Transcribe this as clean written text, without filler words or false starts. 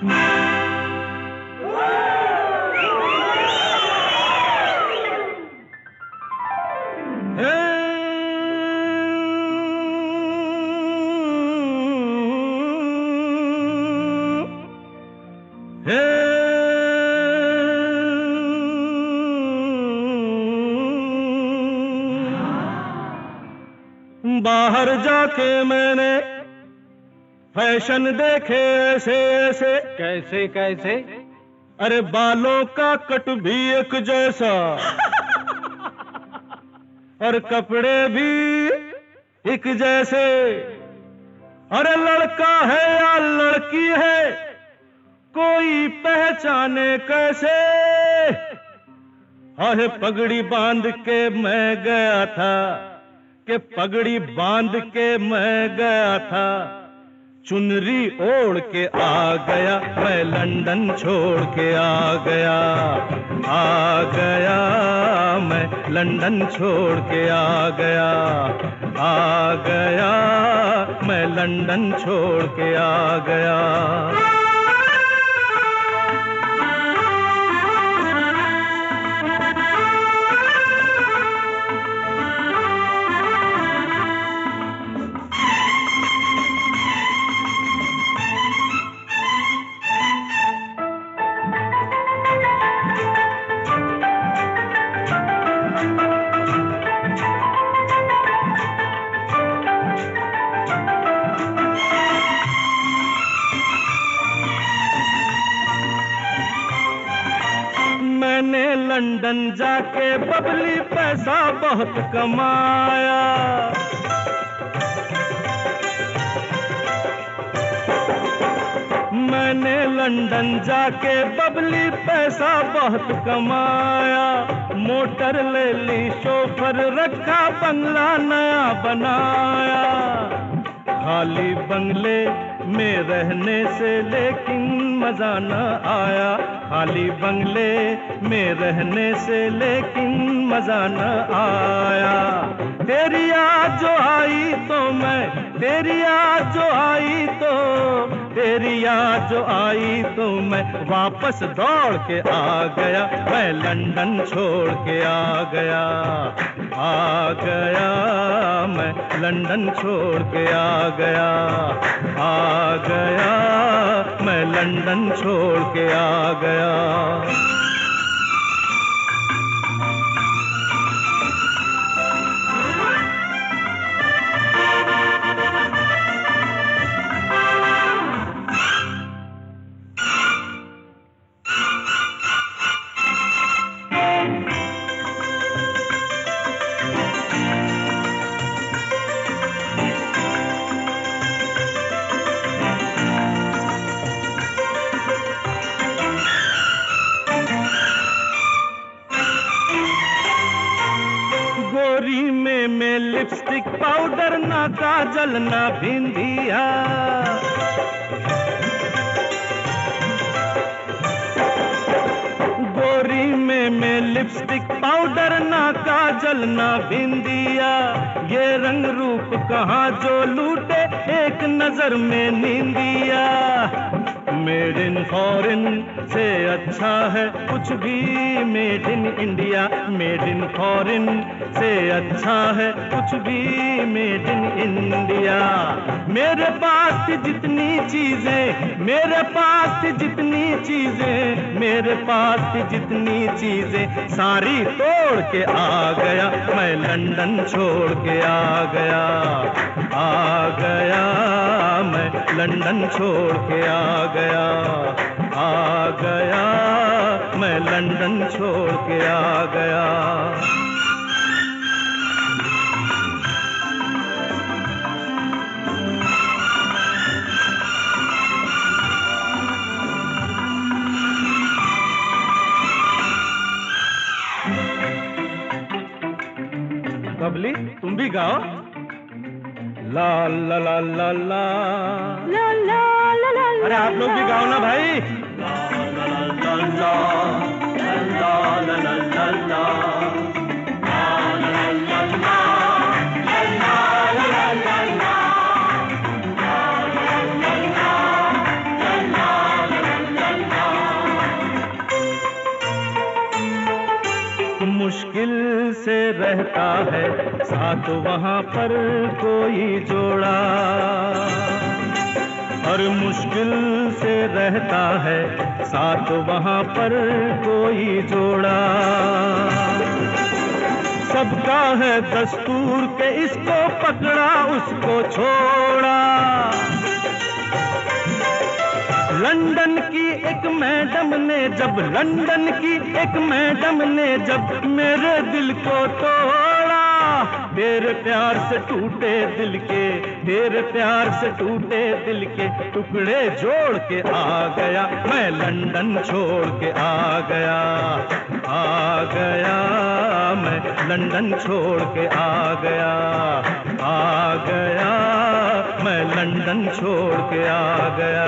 बाहर जाके मैंने फैशन देखे ऐसे ऐसे। कैसे कैसे? अरे बालों का कट भी एक जैसा और कपड़े भी एक जैसे। अरे लड़का है या लड़की है कोई पहचाने कैसे। अरे पगड़ी बांध के मैं गया था कि पगड़ी बांध के मैं गया था, चुनरी ओढ़ के आ गया, मैं लंदन छोड़ के आ गया, आ गया मैं लंदन छोड़ के आ गया, आ गया मैं लंदन छोड़ के आ गया। लंदन जाके बबली पैसा बहुत कमाया, मैंने लंदन जाके बबली पैसा बहुत कमाया, मोटर ले ली शोफर रखा बंगला नया बनाया, खाली बंगले में रहने से लेकिन मजा न आया, खाली बंगले में रहने से लेकिन मजा न आया। तेरी याद जो आई तो मैं, तेरी याद जो आई तो, तेरी याद जो आई तो मैं वापस दौड़ के आ गया, मैं लंदन छोड़ के आ गया, आ गया मैं लंदन छोड़ के आ गया, आ गया मैं लंदन छोड़ के आ गया। में लिपस्टिक पाउडर ना काजल ना बिंदिया, गोरी में लिपस्टिक पाउडर ना काजल ना बिंदिया, ये रंग रूप कहाँ जो लूटे एक नजर में नींदिया। मेड इन फॉरेन से अच्छा है कुछ भी made in India, made in foreign से अच्छा है कुछ भी मेड इन इंडिया। मेरे पास जितनी चीजें, मेरे पास जितनी चीजें, मेरे पास जितनी चीजें सारी तोड़ के आ गया, मैं लंदन छोड़ के आ गया, आ गया मैं लंदन छोड़ के आ गया, आ गया मैं लंदन छोड़ के आ गया। बबली तुम भी गाओ। ला ला ला ला ला ला ला ला ला। अरे आप लोग भी गाओ ना भाई। ला ला ला ला ला ला ला ला ला। रहता है साथ वहाँ पर कोई जोड़ा, हर मुश्किल से रहता है साथ वहाँ पर कोई जोड़ा। सबका है दस्तूर के इसको पकड़ा उसको छोड़ा। लंदन की एक मैडम ने जब, लंदन की एक मैडम ने जब मेरे दिल को तोड़ा, तेरे प्यार से टूटे दिल के, तेरे प्यार से टूटे दिल के टुकड़े जोड़ के आ गया, मैं लंदन छोड़ के आ गया, आ गया मैं लंदन छोड़ के आ गया, आ गया मैं लंदन छोड़ के आ गया।